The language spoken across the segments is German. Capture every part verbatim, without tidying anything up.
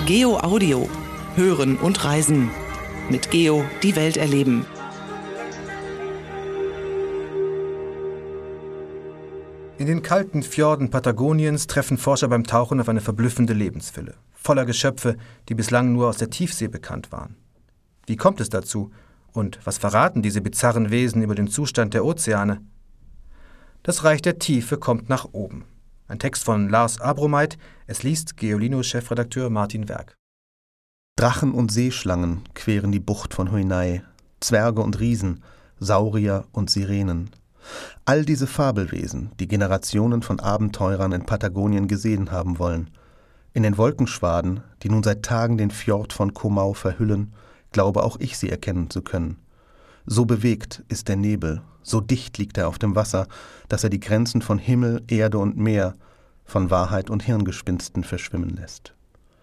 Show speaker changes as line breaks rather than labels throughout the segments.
Geo Audio. Hören und reisen. Mit Geo die Welt erleben.
In den kalten Fjorden Patagoniens treffen Forscher beim Tauchen auf eine verblüffende Lebensfülle. Voller Geschöpfe, die bislang nur aus der Tiefsee bekannt waren. Wie kommt es dazu? Und was verraten diese bizarren Wesen über den Zustand der Ozeane? Das Reich der Tiefe kommt nach oben. Ein Text von Lars Abromeit, es liest Geolino-Chefredakteur Martin Werk.
Drachen und Seeschlangen queren die Bucht von Huinay, Zwerge und Riesen, Saurier und Sirenen. All diese Fabelwesen, die Generationen von Abenteurern in Patagonien gesehen haben wollen. In den Wolkenschwaden, die nun seit Tagen den Fjord von Comau verhüllen, glaube auch ich sie erkennen zu können. So bewegt ist der Nebel, so dicht liegt er auf dem Wasser, dass er die Grenzen von Himmel, Erde und Meer, von Wahrheit und Hirngespinsten verschwimmen lässt.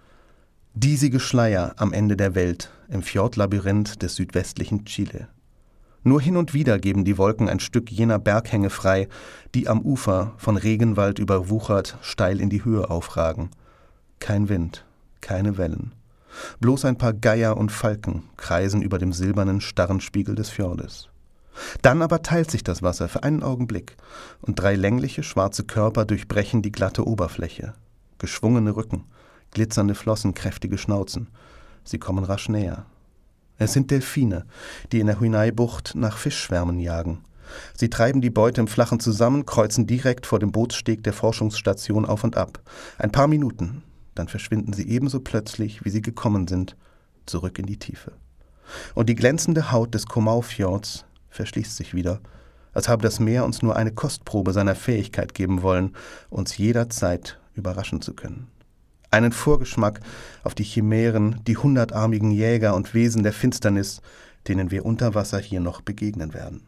Diesige Schleier am Ende der Welt, im Fjordlabyrinth des südwestlichen Chile. Nur hin und wieder geben die Wolken ein Stück jener Berghänge frei, die am Ufer, von Regenwald überwuchert, steil in die Höhe aufragen. Kein Wind, keine Wellen. Bloß ein paar Geier und Falken kreisen über dem silbernen, starren Spiegel des Fjordes. Dann aber teilt sich das Wasser für einen Augenblick und drei längliche, schwarze Körper durchbrechen die glatte Oberfläche. Geschwungene Rücken, glitzernde Flossen, kräftige Schnauzen. Sie kommen rasch näher. Es sind Delfine, die in der Huinay-Bucht nach Fischschwärmen jagen. Sie treiben die Beute im Flachen zusammen, kreuzen direkt vor dem Bootssteg der Forschungsstation auf und ab. Ein paar Minuten, dann verschwinden sie ebenso plötzlich, wie sie gekommen sind, zurück in die Tiefe. Und die glänzende Haut des Comau-Fjords verschließt sich wieder, als habe das Meer uns nur eine Kostprobe seiner Fähigkeit geben wollen, uns jederzeit überraschen zu können. Einen Vorgeschmack auf die Chimären, die hundertarmigen Jäger und Wesen der Finsternis, denen wir unter Wasser hier noch begegnen werden.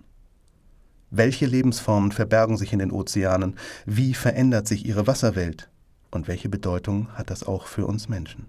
Welche Lebensformen verbergen sich in den Ozeanen? Wie verändert sich ihre Wasserwelt? Und welche Bedeutung hat das auch für uns Menschen?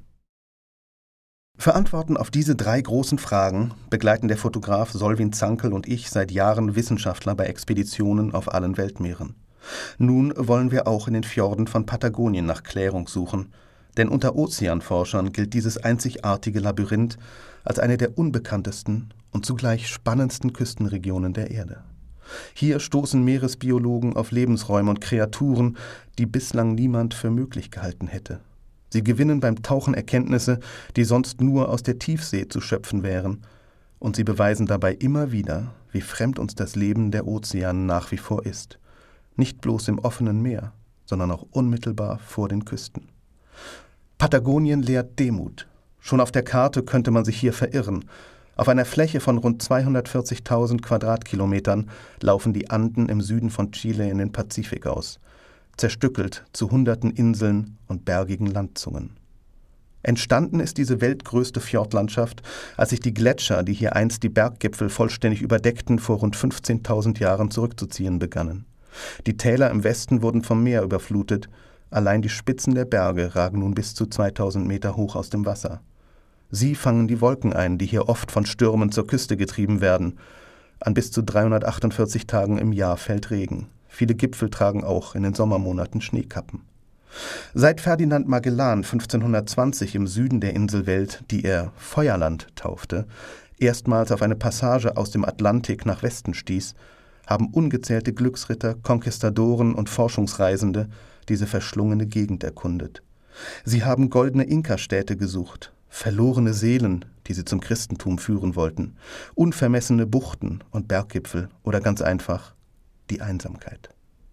Für Antworten auf diese drei großen Fragen begleiten der Fotograf Solvin Zankel und ich seit Jahren Wissenschaftler bei Expeditionen auf allen Weltmeeren. Nun wollen wir auch in den Fjorden von Patagonien nach Klärung suchen, denn unter Ozeanforschern gilt dieses einzigartige Labyrinth als eine der unbekanntesten und zugleich spannendsten Küstenregionen der Erde. Hier stoßen Meeresbiologen auf Lebensräume und Kreaturen, die bislang niemand für möglich gehalten hätte. Sie gewinnen beim Tauchen Erkenntnisse, die sonst nur aus der Tiefsee zu schöpfen wären. Und sie beweisen dabei immer wieder, wie fremd uns das Leben der Ozeane nach wie vor ist. Nicht bloß im offenen Meer, sondern auch unmittelbar vor den Küsten. Patagonien lehrt Demut. Schon auf der Karte könnte man sich hier verirren. Auf einer Fläche von rund zweihundertvierzigtausend Quadratkilometern laufen die Anden im Süden von Chile in den Pazifik aus, zerstückelt zu hunderten Inseln und bergigen Landzungen. Entstanden ist diese weltgrößte Fjordlandschaft, als sich die Gletscher, die hier einst die Berggipfel vollständig überdeckten, vor rund fünfzehntausend Jahren zurückzuziehen begannen. Die Täler im Westen wurden vom Meer überflutet, allein die Spitzen der Berge ragen nun bis zu zweitausend Meter hoch aus dem Wasser. Sie fangen die Wolken ein, die hier oft von Stürmen zur Küste getrieben werden. An bis zu dreihundertachtundvierzig Tagen im Jahr fällt Regen. Viele Gipfel tragen auch in den Sommermonaten Schneekappen. Seit Ferdinand Magellan fünfzehnhundertzwanzig im Süden der Inselwelt, die er Feuerland taufte, erstmals auf eine Passage aus dem Atlantik nach Westen stieß, haben ungezählte Glücksritter, Konquistadoren und Forschungsreisende diese verschlungene Gegend erkundet. Sie haben goldene Inka-Städte gesucht, verlorene Seelen, die sie zum Christentum führen wollten, unvermessene Buchten und Berggipfel oder ganz einfach die Einsamkeit.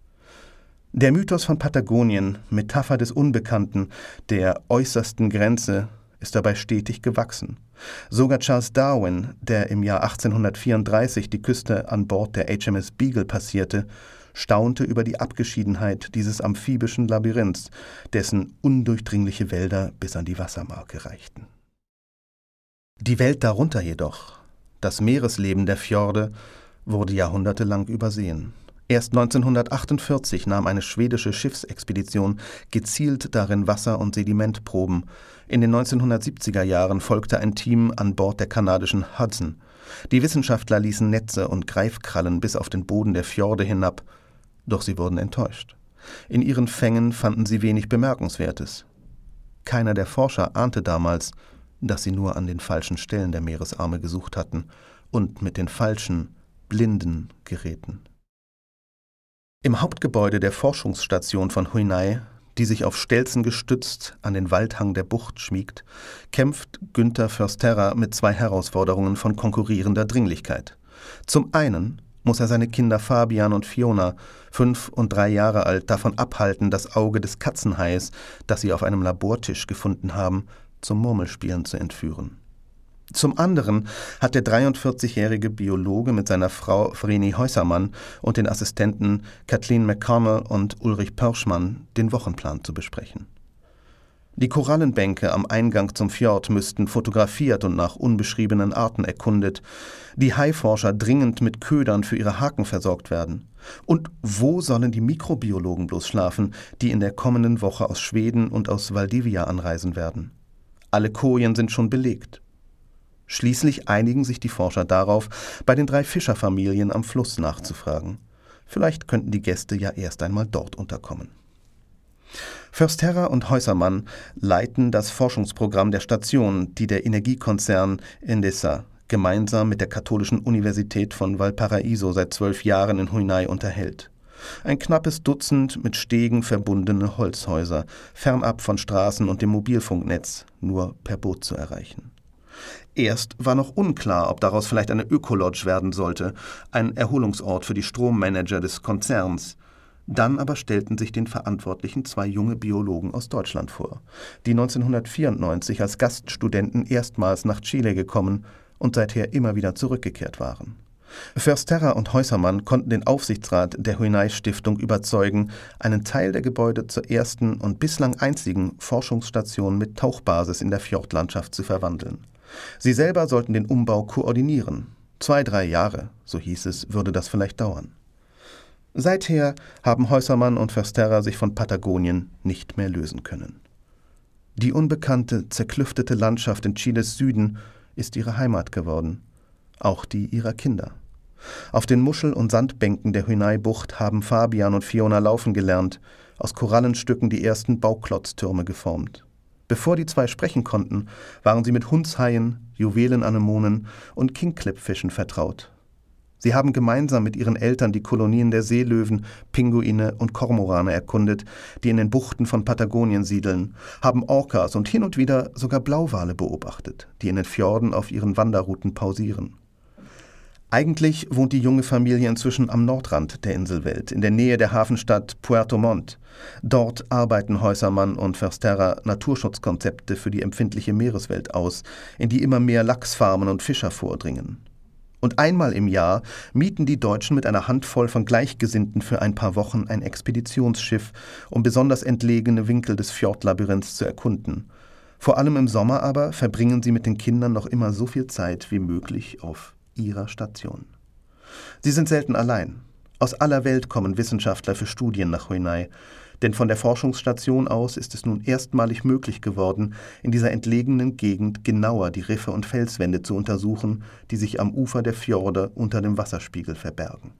Der Mythos von Patagonien, Metapher des Unbekannten, der äußersten Grenze, ist dabei stetig gewachsen. Sogar Charles Darwin, der im Jahr achtzehnhundertvierunddreißig die Küste an Bord der H M S Beagle passierte, staunte über die Abgeschiedenheit dieses amphibischen Labyrinths, dessen undurchdringliche Wälder bis an die Wassermarke reichten. Die Welt darunter jedoch, das Meeresleben der Fjorde, wurde jahrhundertelang übersehen. Erst neunzehnhundertachtundvierzig nahm eine schwedische Schiffsexpedition gezielt darin Wasser- und Sedimentproben. In den neunzehnhundertsiebziger Jahren folgte ein Team an Bord der kanadischen Hudson. Die Wissenschaftler ließen Netze und Greifkrallen bis auf den Boden der Fjorde hinab, doch sie wurden enttäuscht. In ihren Fängen fanden sie wenig Bemerkenswertes. Keiner der Forscher ahnte damals, dass sie nur an den falschen Stellen der Meeresarme gesucht hatten und mit den falschen, blinden Geräten. Im Hauptgebäude der Forschungsstation von Hoi Nai, die sich auf Stelzen gestützt an den Waldhang der Bucht schmiegt, kämpft Günther Försterra mit zwei Herausforderungen von konkurrierender Dringlichkeit. Zum einen muss er seine Kinder Fabian und Fiona, fünf und drei Jahre alt, davon abhalten, das Auge des Katzenhais, das sie auf einem Labortisch gefunden haben, zum Murmelspielen zu entführen. Zum anderen hat der dreiundvierzigjährige Biologe mit seiner Frau Vreni Häusermann und den Assistenten Kathleen McConnell und Ulrich Pörschmann den Wochenplan zu besprechen. Die Korallenbänke am Eingang zum Fjord müssten fotografiert und nach unbeschriebenen Arten erkundet, die Haiforscher dringend mit Ködern für ihre Haken versorgt werden. Und wo sollen die Mikrobiologen bloß schlafen, die in der kommenden Woche aus Schweden und aus Valdivia anreisen werden? Alle Kojen sind schon belegt. Schließlich einigen sich die Forscher darauf, bei den drei Fischerfamilien am Fluss nachzufragen. Vielleicht könnten die Gäste ja erst einmal dort unterkommen. Försterra und Häusermann leiten das Forschungsprogramm der Station, die der Energiekonzern Endesa gemeinsam mit der Katholischen Universität von Valparaíso seit zwölf Jahren in Hoi Nai unterhält. Ein knappes Dutzend mit Stegen verbundene Holzhäuser, fernab von Straßen und dem Mobilfunknetz, nur per Boot zu erreichen. Erst war noch unklar, ob daraus vielleicht eine Ökolodge werden sollte, ein Erholungsort für die Strommanager des Konzerns. Dann aber stellten sich den Verantwortlichen zwei junge Biologen aus Deutschland vor, die neunzehnhundertvierundneunzig als Gaststudenten erstmals nach Chile gekommen und seither immer wieder zurückgekehrt waren. Försterra und Häusermann konnten den Aufsichtsrat der Hoi Nai Stiftung überzeugen, einen Teil der Gebäude zur ersten und bislang einzigen Forschungsstation mit Tauchbasis in der Fjordlandschaft zu verwandeln. Sie selber sollten den Umbau koordinieren. Zwei, drei Jahre, so hieß es, würde das vielleicht dauern. Seither haben Häusermann und Försterra sich von Patagonien nicht mehr lösen können. Die unbekannte, zerklüftete Landschaft in Chiles Süden ist ihre Heimat geworden, auch die ihrer Kinder. Auf den Muschel- und Sandbänken der Hoi Nai-Bucht haben Fabian und Fiona laufen gelernt, aus Korallenstücken die ersten Bauklotztürme geformt. Bevor die zwei sprechen konnten, waren sie mit Hundshaien, Juwelenanemonen und Kingclip-Fischen vertraut. Sie haben gemeinsam mit ihren Eltern die Kolonien der Seelöwen, Pinguine und Kormorane erkundet, die in den Buchten von Patagonien siedeln, haben Orcas und hin und wieder sogar Blauwale beobachtet, die in den Fjorden auf ihren Wanderrouten pausieren. Eigentlich wohnt die junge Familie inzwischen am Nordrand der Inselwelt, in der Nähe der Hafenstadt Puerto Montt. Dort arbeiten Häusermann und Försterra Naturschutzkonzepte für die empfindliche Meereswelt aus, in die immer mehr Lachsfarmen und Fischer vordringen. Und einmal im Jahr mieten die Deutschen mit einer Handvoll von Gleichgesinnten für ein paar Wochen ein Expeditionsschiff, um besonders entlegene Winkel des Fjordlabyrinths zu erkunden. Vor allem im Sommer aber verbringen sie mit den Kindern noch immer so viel Zeit wie möglich auf ihrer Station. Sie sind selten allein. Aus aller Welt kommen Wissenschaftler für Studien nach Hoi Nai, denn von der Forschungsstation aus ist es nun erstmalig möglich geworden, in dieser entlegenen Gegend genauer die Riffe und Felswände zu untersuchen, die sich am Ufer der Fjorde unter dem Wasserspiegel verbergen.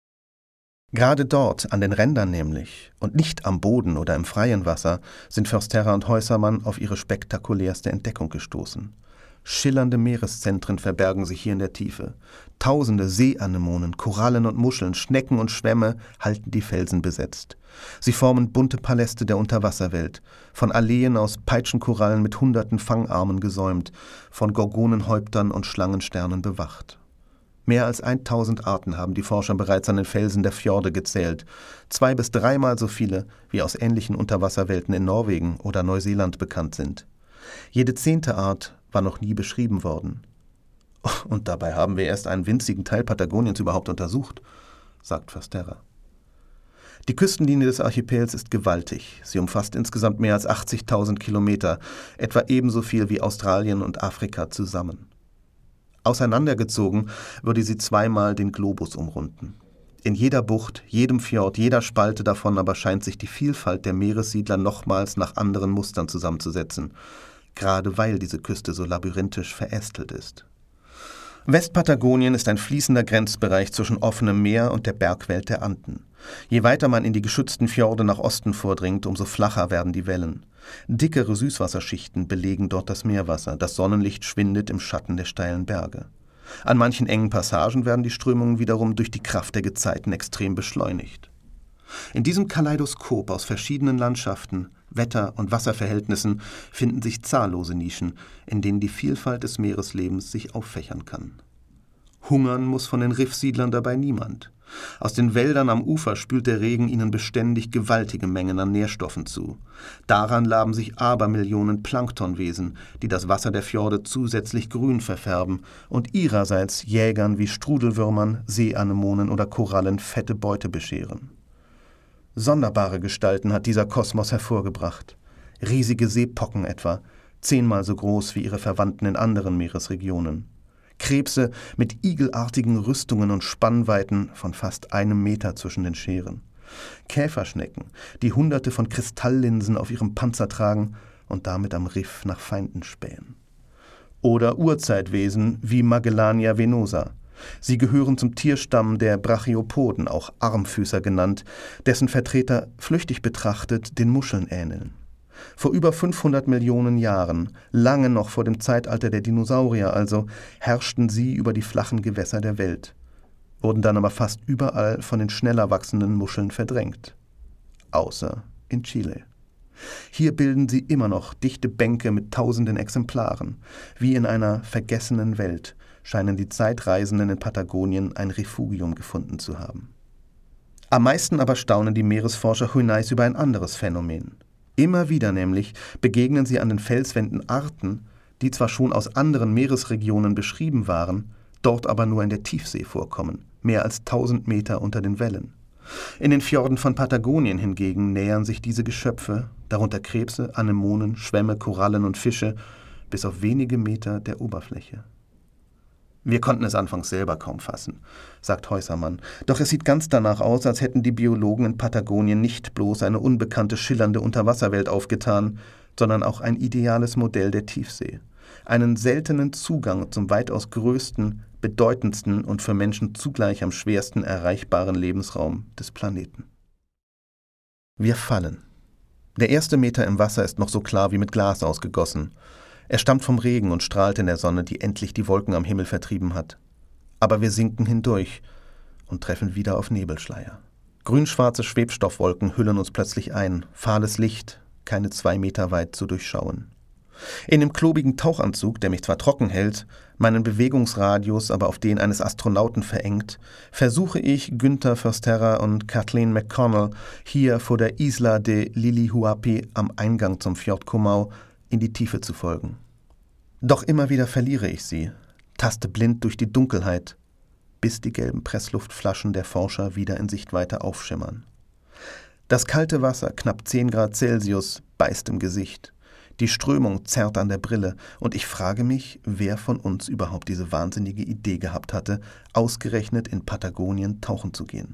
Gerade dort, an den Rändern nämlich, und nicht am Boden oder im freien Wasser, sind Försterra und Häusermann auf ihre spektakulärste Entdeckung gestoßen. Schillernde Meereszentren verbergen sich hier in der Tiefe. Tausende Seeanemonen, Korallen und Muscheln, Schnecken und Schwämme halten die Felsen besetzt. Sie formen bunte Paläste der Unterwasserwelt, von Alleen aus Peitschenkorallen mit hunderten Fangarmen gesäumt, von Gorgonenhäuptern und Schlangensternen bewacht. Mehr als tausend Arten haben die Forscher bereits an den Felsen der Fjorde gezählt, zwei bis dreimal so viele, wie aus ähnlichen Unterwasserwelten in Norwegen oder Neuseeland bekannt sind. Jede zehnte Art war noch nie beschrieben worden. Und dabei haben wir erst einen winzigen Teil Patagoniens überhaupt untersucht, sagt Försterra. Die Küstenlinie des Archipels ist gewaltig. Sie umfasst insgesamt mehr als achtzigtausend Kilometer, etwa ebenso viel wie Australien und Afrika zusammen. Auseinandergezogen würde sie zweimal den Globus umrunden. In jeder Bucht, jedem Fjord, jeder Spalte davon aber scheint sich die Vielfalt der Meeressiedler nochmals nach anderen Mustern zusammenzusetzen, gerade weil diese Küste so labyrinthisch verästelt ist. Westpatagonien ist ein fließender Grenzbereich zwischen offenem Meer und der Bergwelt der Anden. Je weiter man in die geschützten Fjorde nach Osten vordringt, umso flacher werden die Wellen. Dickere Süßwasserschichten belegen dort das Meerwasser, das Sonnenlicht schwindet im Schatten der steilen Berge. An manchen engen Passagen werden die Strömungen wiederum durch die Kraft der Gezeiten extrem beschleunigt. In diesem Kaleidoskop aus verschiedenen Landschaften, Wetter- und Wasserverhältnissen finden sich zahllose Nischen, in denen die Vielfalt des Meereslebens sich auffächern kann. Hungern muss von den Riffsiedlern dabei niemand. Aus den Wäldern am Ufer spült der Regen ihnen beständig gewaltige Mengen an Nährstoffen zu. Daran laben sich Abermillionen Planktonwesen, die das Wasser der Fjorde zusätzlich grün verfärben und ihrerseits Jägern wie Strudelwürmern, Seeanemonen oder Korallen fette Beute bescheren. Sonderbare Gestalten hat dieser Kosmos hervorgebracht. Riesige Seepocken etwa, zehnmal so groß wie ihre Verwandten in anderen Meeresregionen. Krebse mit igelartigen Rüstungen und Spannweiten von fast einem Meter zwischen den Scheren. Käferschnecken, die Hunderte von Kristalllinsen auf ihrem Panzer tragen und damit am Riff nach Feinden spähen. Oder Urzeitwesen wie Magellania venosa. Sie gehören zum Tierstamm der Brachiopoden, auch Armfüßer genannt, dessen Vertreter flüchtig betrachtet den Muscheln ähneln. Vor über fünfhundert Millionen Jahren, lange noch vor dem Zeitalter der Dinosaurier also, herrschten sie über die flachen Gewässer der Welt, wurden dann aber fast überall von den schneller wachsenden Muscheln verdrängt. Außer in Chile. Hier bilden sie immer noch dichte Bänke mit tausenden Exemplaren. Wie in einer vergessenen Welt scheinen die Zeitreisenden in Patagonien ein Refugium gefunden zu haben. Am meisten aber staunen die Meeresforscher Huneys über ein anderes Phänomen. Immer wieder nämlich begegnen sie an den Felswänden Arten, die zwar schon aus anderen Meeresregionen beschrieben waren, dort aber nur in der Tiefsee vorkommen, mehr als tausend Meter unter den Wellen. In den Fjorden von Patagonien hingegen nähern sich diese Geschöpfe, darunter Krebse, Anemonen, Schwämme, Korallen und Fische, bis auf wenige Meter der Oberfläche. Wir konnten es anfangs selber kaum fassen, sagt Häusermann. Doch es sieht ganz danach aus, als hätten die Biologen in Patagonien nicht bloß eine unbekannte, schillernde Unterwasserwelt aufgetan, sondern auch ein ideales Modell der Tiefsee. Einen seltenen Zugang zum weitaus größten, bedeutendsten und für Menschen zugleich am schwersten erreichbaren Lebensraum des Planeten. Wir fallen. Der erste Meter im Wasser ist noch so klar wie mit Glas ausgegossen. Er stammt vom Regen und strahlt in der Sonne, die endlich die Wolken am Himmel vertrieben hat. Aber wir sinken hindurch und treffen wieder auf Nebelschleier. Grünschwarze Schwebstoffwolken hüllen uns plötzlich ein, fahles Licht, keine zwei Meter weit zu durchschauen. In dem klobigen Tauchanzug, der mich zwar trocken hält, meinen Bewegungsradius aber auf den eines Astronauten verengt, versuche ich, Günther Försterra und Kathleen McConnell hier vor der Isla de Lilihuapi am Eingang zum Fjord Comau in die Tiefe zu folgen. Doch immer wieder verliere ich sie, taste blind durch die Dunkelheit, bis die gelben Pressluftflaschen der Forscher wieder in Sichtweite aufschimmern. Das kalte Wasser, knapp zehn Grad Celsius, beißt im Gesicht. Die Strömung zerrt an der Brille und ich frage mich, wer von uns überhaupt diese wahnsinnige Idee gehabt hatte, ausgerechnet in Patagonien tauchen zu gehen.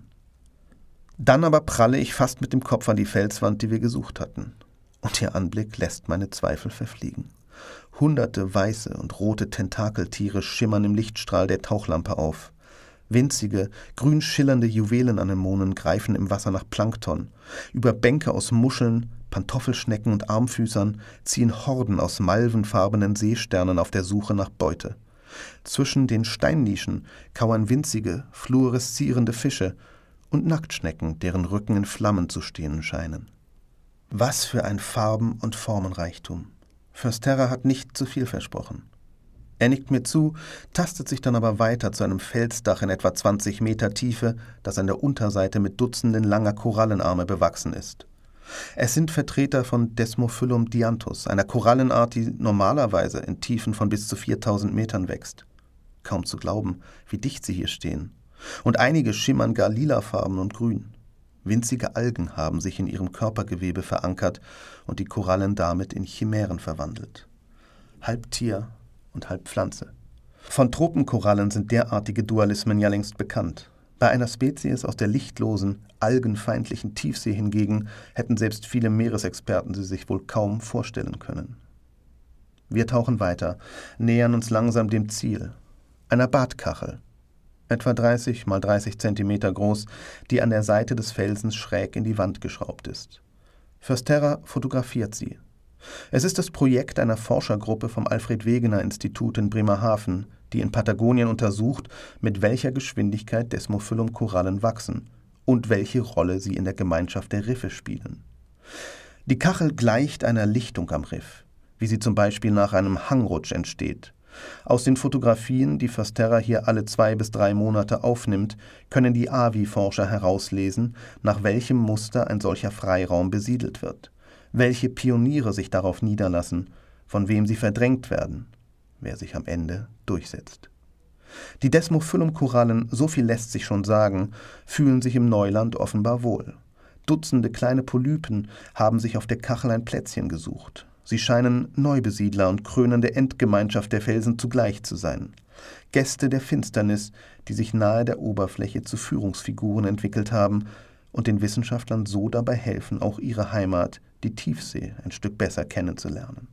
Dann aber pralle ich fast mit dem Kopf an die Felswand, die wir gesucht hatten. Und ihr Anblick lässt meine Zweifel verfliegen. Hunderte weiße und rote Tentakeltiere schimmern im Lichtstrahl der Tauchlampe auf. Winzige, grün schillernde Juwelenanemonen greifen im Wasser nach Plankton. Über Bänke aus Muscheln, Pantoffelschnecken und Armfüßern ziehen Horden aus malvenfarbenen Seesternen auf der Suche nach Beute. Zwischen den Steinnischen kauern winzige, fluoreszierende Fische und Nacktschnecken, deren Rücken in Flammen zu stehen scheinen. Was für ein Farben- und Formenreichtum. Försterra hat nicht zu viel versprochen. Er nickt mir zu, tastet sich dann aber weiter zu einem Felsdach in etwa zwanzig Meter Tiefe, das an der Unterseite mit Dutzenden langer Korallenarme bewachsen ist. Es sind Vertreter von Desmophyllum dianthus, einer Korallenart, die normalerweise in Tiefen von bis zu viertausend Metern wächst. Kaum zu glauben, wie dicht sie hier stehen. Und einige schimmern gar lilafarben und grün. Winzige Algen haben sich in ihrem Körpergewebe verankert und die Korallen damit in Chimären verwandelt. Halb Tier und halb Pflanze. Von Tropenkorallen sind derartige Dualismen ja längst bekannt. Bei einer Spezies aus der lichtlosen, algenfeindlichen Tiefsee hingegen hätten selbst viele Meeresexperten sie sich wohl kaum vorstellen können. Wir tauchen weiter, nähern uns langsam dem Ziel, einer Badkachel. etwa dreißig mal dreißig Zentimeter groß, die an der Seite des Felsens schräg in die Wand geschraubt ist. Försterra fotografiert sie. Es ist das Projekt einer Forschergruppe vom Alfred-Wegener-Institut in Bremerhaven, die in Patagonien untersucht, mit welcher Geschwindigkeit Desmophyllum-Korallen wachsen und welche Rolle sie in der Gemeinschaft der Riffe spielen. Die Kachel gleicht einer Lichtung am Riff, wie sie zum Beispiel nach einem Hangrutsch entsteht. Aus den Fotografien, die Försterra hier alle zwei bis drei Monate aufnimmt, können die A V I-Forscher herauslesen, nach welchem Muster ein solcher Freiraum besiedelt wird, welche Pioniere sich darauf niederlassen, von wem sie verdrängt werden, wer sich am Ende durchsetzt. Die Desmophyllum-Korallen, so viel lässt sich schon sagen, fühlen sich im Neuland offenbar wohl. Dutzende kleine Polypen haben sich auf der Kachel ein Plätzchen gesucht. Sie scheinen Neubesiedler und krönende Endgemeinschaft der Felsen zugleich zu sein. Gäste der Finsternis, die sich nahe der Oberfläche zu Führungsfiguren entwickelt haben und den Wissenschaftlern so dabei helfen, auch ihre Heimat, die Tiefsee, ein Stück besser kennenzulernen.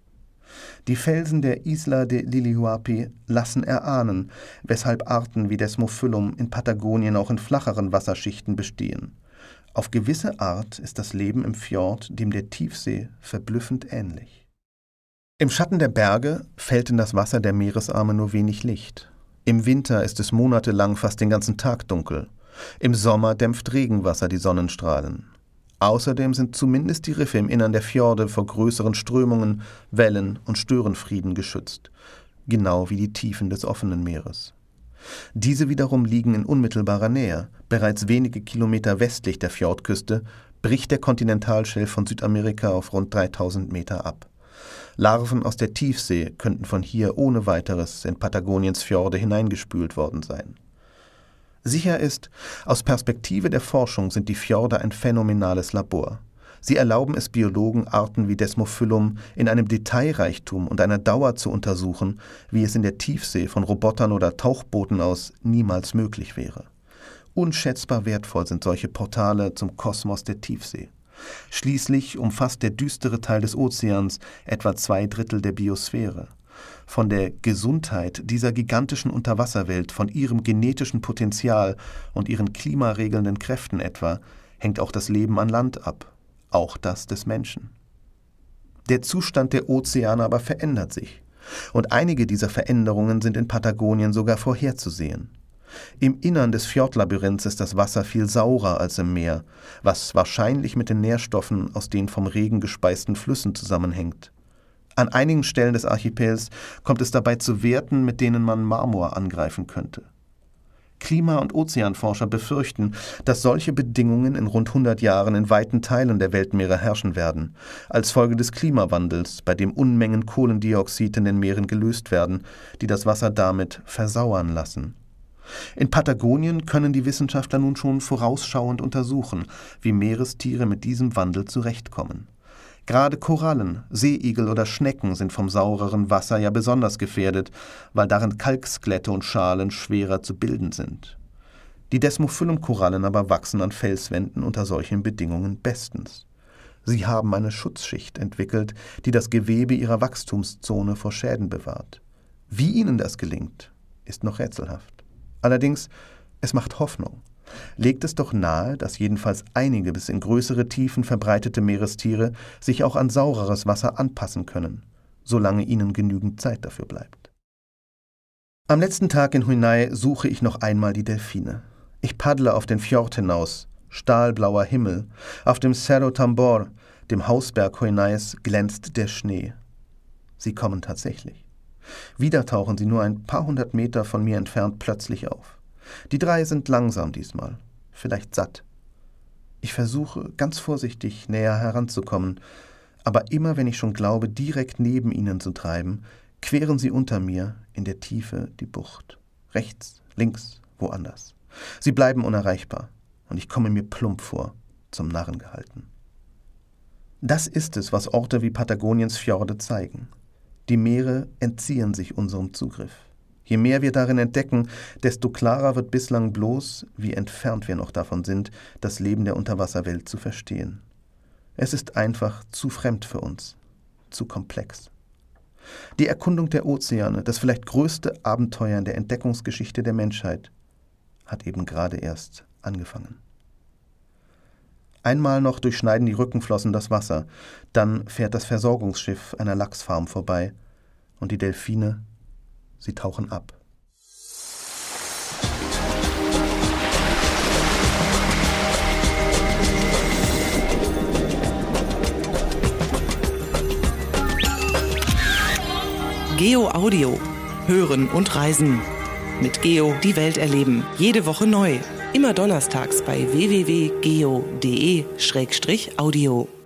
Die Felsen der Isla de Lilihuapi lassen erahnen, weshalb Arten wie Desmophyllum in Patagonien auch in flacheren Wasserschichten bestehen. Auf gewisse Art ist das Leben im Fjord dem der Tiefsee verblüffend ähnlich. Im Schatten der Berge fällt in das Wasser der Meeresarme nur wenig Licht. Im Winter ist es monatelang fast den ganzen Tag dunkel. Im Sommer dämpft Regenwasser die Sonnenstrahlen. Außerdem sind zumindest die Riffe im Innern der Fjorde vor größeren Strömungen, Wellen und Störenfrieden geschützt, genau wie die Tiefen des offenen Meeres. Diese wiederum liegen in unmittelbarer Nähe. Bereits wenige Kilometer westlich der Fjordküste bricht der Kontinentalschelf von Südamerika auf rund dreitausend Meter ab. Larven aus der Tiefsee könnten von hier ohne weiteres in Patagoniens Fjorde hineingespült worden sein. Sicher ist, aus Perspektive der Forschung sind die Fjorde ein phänomenales Labor. Sie erlauben es Biologen, Arten wie Desmophyllum in einem Detailreichtum und einer Dauer zu untersuchen, wie es in der Tiefsee von Robotern oder Tauchbooten aus niemals möglich wäre. Unschätzbar wertvoll sind solche Portale zum Kosmos der Tiefsee. Schließlich umfasst der düstere Teil des Ozeans etwa zwei Drittel der Biosphäre. Von der Gesundheit dieser gigantischen Unterwasserwelt, von ihrem genetischen Potenzial und ihren klimaregelnden Kräften etwa, hängt auch das Leben an Land ab, auch das des Menschen. Der Zustand der Ozeane aber verändert sich, und einige dieser Veränderungen sind in Patagonien sogar vorherzusehen. Im Innern des Fjordlabyrinths ist das Wasser viel saurer als im Meer, was wahrscheinlich mit den Nährstoffen aus den vom Regen gespeisten Flüssen zusammenhängt. An einigen Stellen des Archipels kommt es dabei zu Werten, mit denen man Marmor angreifen könnte. Klima- und Ozeanforscher befürchten, dass solche Bedingungen in rund hundert Jahren in weiten Teilen der Weltmeere herrschen werden, als Folge des Klimawandels, bei dem Unmengen Kohlendioxid in den Meeren gelöst werden, die das Wasser damit versauern lassen. In Patagonien können die Wissenschaftler nun schon vorausschauend untersuchen, wie Meerestiere mit diesem Wandel zurechtkommen. Gerade Korallen, Seeigel oder Schnecken sind vom saureren Wasser ja besonders gefährdet, weil darin Kalkskelette und Schalen schwerer zu bilden sind. Die Desmophyllum-Korallen aber wachsen an Felswänden unter solchen Bedingungen bestens. Sie haben eine Schutzschicht entwickelt, die das Gewebe ihrer Wachstumszone vor Schäden bewahrt. Wie ihnen das gelingt, ist noch rätselhaft. Allerdings, es macht Hoffnung. Legt es doch nahe, dass jedenfalls einige bis in größere Tiefen verbreitete Meerestiere sich auch an saureres Wasser anpassen können, solange ihnen genügend Zeit dafür bleibt. Am letzten Tag in Huinay suche ich noch einmal die Delfine. Ich paddle auf den Fjord hinaus, stahlblauer Himmel. Auf dem Cerro Tambor, dem Hausberg Huinays, glänzt der Schnee. Sie kommen tatsächlich. Wieder tauchen sie nur ein paar hundert Meter von mir entfernt plötzlich auf. Die drei sind langsam diesmal, vielleicht satt. Ich versuche, ganz vorsichtig näher heranzukommen, aber immer wenn ich schon glaube, direkt neben ihnen zu treiben, queren sie unter mir in der Tiefe die Bucht. Rechts, links, woanders. Sie bleiben unerreichbar und ich komme mir plump vor, zum Narren gehalten. Das ist es, was Orte wie Patagoniens Fjorde zeigen. Die Meere entziehen sich unserem Zugriff. Je mehr wir darin entdecken, desto klarer wird bislang bloß, wie entfernt wir noch davon sind, das Leben der Unterwasserwelt zu verstehen. Es ist einfach zu fremd für uns, zu komplex. Die Erkundung der Ozeane, das vielleicht größte Abenteuer in der Entdeckungsgeschichte der Menschheit, hat eben gerade erst angefangen. Einmal noch durchschneiden die Rückenflossen das Wasser, dann fährt das Versorgungsschiff einer Lachsfarm vorbei und die Delfine, sie tauchen ab.
Geo Audio. Hören und reisen. Mit Geo die Welt erleben. Jede Woche neu. Immer donnerstags bei w w w punkt geo punkt de slash audio.